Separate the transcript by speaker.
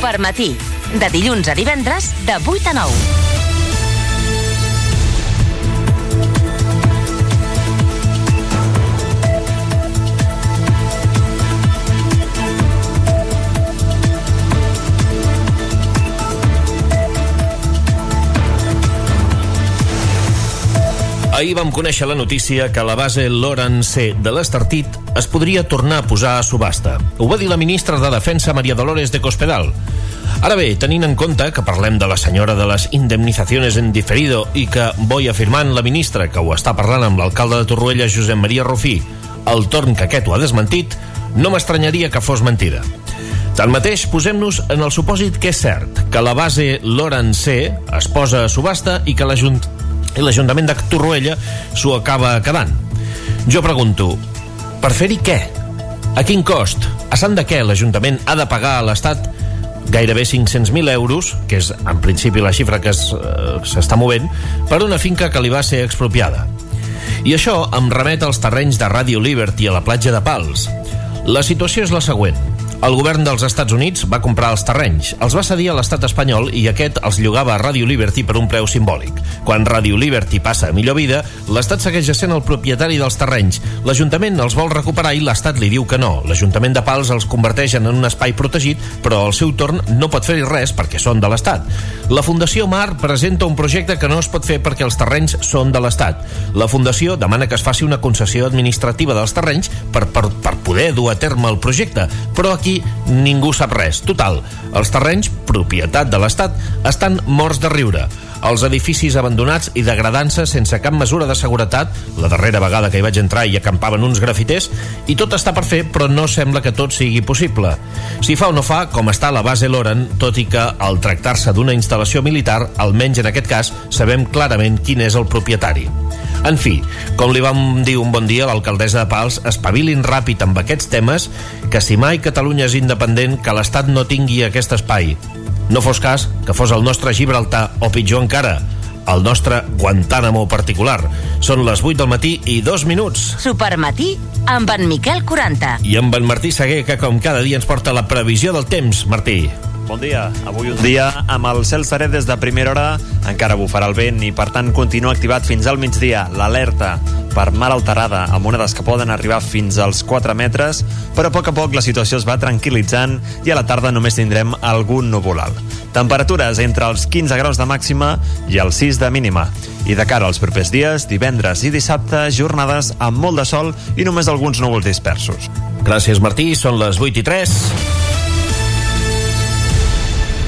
Speaker 1: Supermatí, de dilluns a divendres, de 8 a 9.
Speaker 2: Ahir vam conèixer la notícia que la base Loran C de l'Estartit es podria tornar a posar a subhasta. Ho va dir la ministra de Defensa, María Dolores de Cospedal. Ara bé, tenint en compte que parlem de la senyora de les indemnizaciones en diferido i que vull afirmant la ministra que ho està parlant amb l'alcalde de Torroella, Josep Maria Rufí, al torn que aquest ho ha desmentit, no m'estranyaria que fos mentida. Tanmateix, posem-nos en el supòsit que és cert, que la base Loran C es posa a subhasta i que l'Ajuntament de Torroella s'ho acaba quedant. Jo pregunto, per fer-hi què? A quin cost? A sant de què l'Ajuntament ha de pagar a l'Estat gairebé 500.000 euros, que és en principi la xifra que s'està movent, per una finca que li va ser expropiada? I això em remet als terrenys de Radio Liberty a la platja de Pals. La situació és la següent. El govern dels Estats Units va comprar els terrenys, els va cedir a l'estat espanyol i aquest els llogava a Radio Liberty per un preu simbòlic. Quan Radio Liberty passa a millor vida, l'estat segueix sent el propietari dels terrenys. L'Ajuntament els vol recuperar i l'estat li diu que no. L'Ajuntament de Pals els converteix en un espai protegit, però al seu torn no pot fer-hi res perquè són de l'estat. La Fundació Mar presenta un projecte que no es pot fer perquè els terrenys són de l'estat. La Fundació demana que es faci una concessió administrativa dels terrenys per poder dur a terme el projecte, però aquí ningú sap res. Total, els terrenys, propietat de l'Estat, estan morts de riure. Els edificis abandonats i degradant-se sense cap mesura de seguretat, la darrera vegada que hi vaig entrar hi acampaven uns grafiters, i tot està per fer, però no sembla que tot sigui possible. Si fa o no fa, com està la base Loran, tot i que al tractar-se d'una instal·lació militar, almenys en aquest cas, sabem clarament quin és el propietari. En fi, com li vam dir un bon dia a l'alcaldessa de Pals, espavilin ràpid amb aquests temes, que si mai Catalunya és independent, que l'Estat no tingui aquest espai. No fos cas que fos el nostre Gibraltar, o pitjor encara, el nostre Guantánamo particular. Són les 8 del matí i 2 minuts.
Speaker 1: Supermatí amb en Miquel 40.
Speaker 2: I amb en Martí Seguer, que com cada dia ens porta la previsió del temps. Martí.
Speaker 3: Bon dia. Avui un dia amb el cel serè des de primera hora, encara bufarà el vent i per tant continua activat fins al migdia l'alerta per mar alterada amb onades que poden arribar fins als 4 metres, però a poc la situació es va tranquil·litzant i a la tarda només tindrem algun núvol alt. Temperatures entre els 15 graus de màxima i els 6 de mínima. I de cara als propers dies, divendres i dissabte, jornades amb molt de sol i només alguns núvols dispersos.
Speaker 2: Gràcies, Martí. Són les 8 i 3.